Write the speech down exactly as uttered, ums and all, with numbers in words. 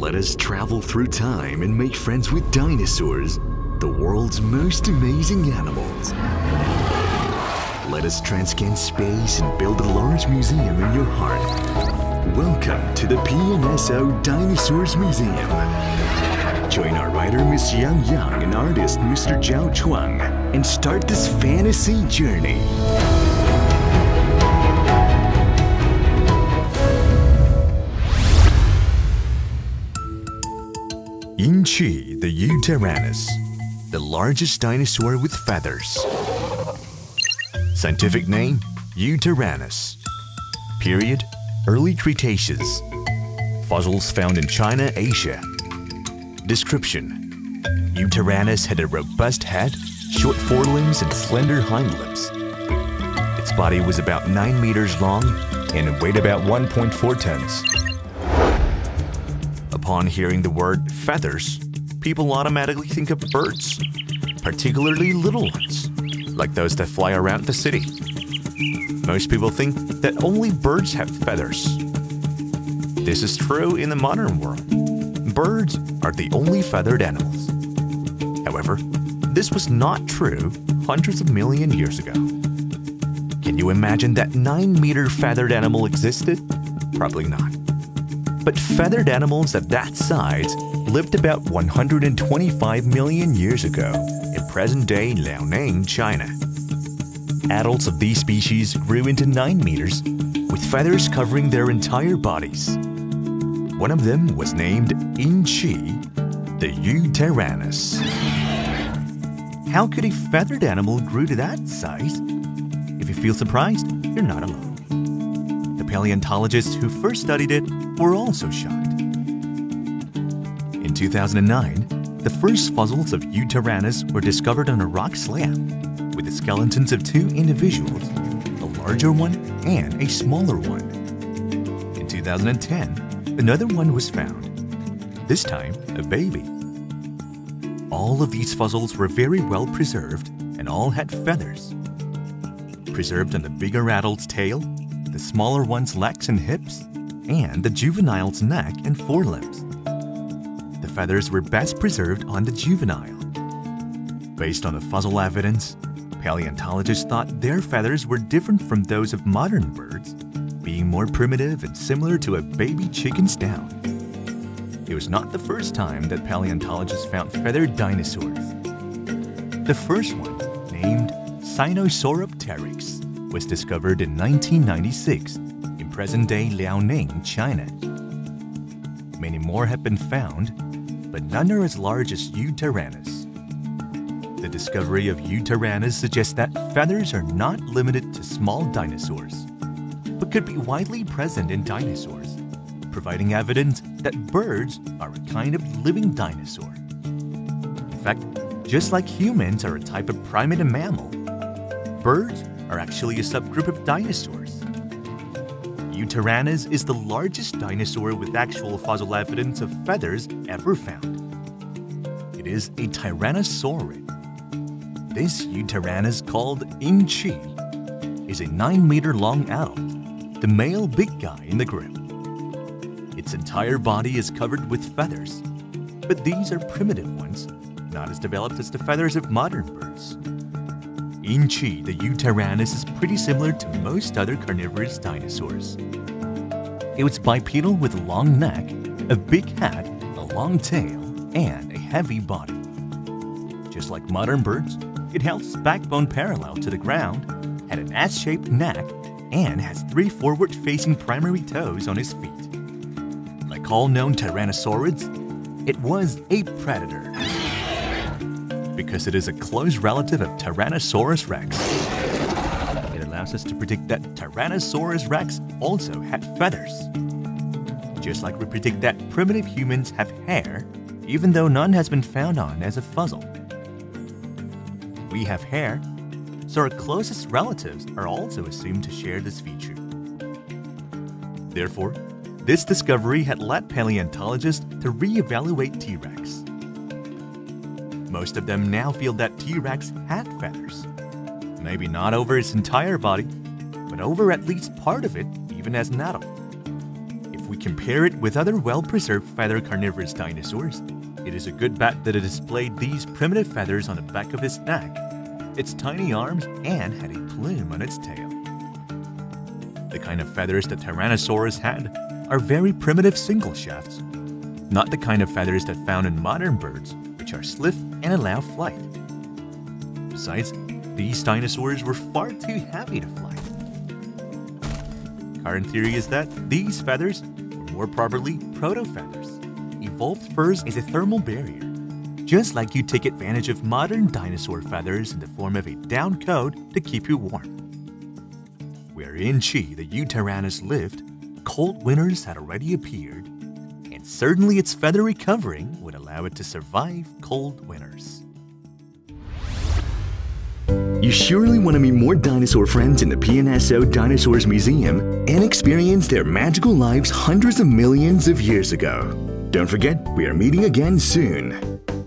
Let us travel through time and make friends with dinosaurs, the world's most amazing animals. Let us transcend space and build a large museum in your heart. Welcome to the P N S O Dinosaurs Museum. Join our writer Miss Yang Yang and artist Mister Zhao Chuang and start this fantasy journey. Yinqi, the Yutyrannus, the largest dinosaur with feathers. Scientific name, Yutyrannus. Period, Early Cretaceous. Fossils found in China, Asia. Description: Yutyrannus had a robust head, short forelimbs, and slender hind limbs. Its body was about nine meters long and weighed about one point four tons. Upon hearing the word feathers, people automatically think of birds, particularly little ones, like those that fly around the city. Most people think that only birds have feathers. This is true in the modern world. Birds are the only feathered animals. However, this was not true hundreds of million years ago. Can you imagine that nine-meter feathered animal existed? Probably not. But feathered animals of that size lived about one hundred twenty-five million years ago in present-day Liaoning, China. Adults of these species grew into nine meters, with feathers covering their entire bodies. One of them was named Yinqi, the Yutyrannus. How could a feathered animal grow to that size? If you feel surprised, you're not alone. The paleontologists who first studied it were also shocked. In two thousand nine, the first fossils of Yutyrannus were discovered on a rock slab, with the skeletons of two individuals, a larger one and a smaller one. In two thousand ten, another one was found, this time a baby. All of these fossils were very well preserved and all had feathers. Preserved on the bigger adult's tail, the smaller one's legs and hips, and the juvenile's neck and forelimbs. The feathers were best preserved on the juvenile. Based on the fossil evidence, paleontologists thought their feathers were different from those of modern birds, being more primitive and similar to a baby chicken's down. It was not the first time that paleontologists found feathered dinosaurs. The first one, named Sinosauropteryx, was discovered in nineteen ninety-six in present-day Liaoning, China. Many more have been found, but none are as large as Yutyrannus. The discovery of Yutyrannus suggests that feathers are not limited to small dinosaurs, but could be widely present in dinosaurs, providing evidence that birds are a kind of living dinosaur. In fact, just like humans are a type of primate and mammal, birds are actually a subgroup of dinosaurs. Yutyrannus is the largest dinosaur with actual fossil evidence of feathers ever found. It is a tyrannosaurid. This Yutyrannus, called Yinqi, is a nine-meter-long adult, the male big guy in the group. Its entire body is covered with feathers, but these are primitive ones, not as developed as the feathers of modern birds. Yinqi, the Yutyrannus, is pretty similar to most other carnivorous dinosaurs. It was bipedal with a long neck, a big head, a long tail, and a heavy body. Just like modern birds, it held its backbone parallel to the ground, had an S-shaped neck, and has three forward-facing primary toes on its feet. Like all known tyrannosaurids, it was a predator, because it is a close relative of Tyrannosaurus rex. It allows us to predict that Tyrannosaurus rex also had feathers. Just like we predict that primitive humans have hair, even though none has been found on as a fossil. We have hair, so our closest relatives are also assumed to share this feature. Therefore, this discovery had led paleontologists to re-evaluate T-Rex. Most of them now feel that T-Rex had feathers. Maybe not over its entire body, but over at least part of it, even as an adult. If we compare it with other well-preserved feather carnivorous dinosaurs, it is a good bet that it displayed these primitive feathers on the back of its neck, its tiny arms, and had a plume on its tail. The kind of feathers that Tyrannosaurus had are very primitive single shafts, not the kind of feathers that found in modern birds, which are stiff and allow flight. Besides, these dinosaurs were far too heavy to fly. Current theory is that these feathers, or more properly, proto-feathers, evolved first as a thermal barrier, just like you take advantage of modern dinosaur feathers in the form of a down coat to keep you warm. Where in Chi the Eutyrannus lived, cold winters had already appeared, and certainly its feathery covering would allow it to survive cold winters. You surely want to meet more dinosaur friends in the P N S O Dinosaurs Museum and experience their magical lives hundreds of millions of years ago. Don't forget, we are meeting again soon.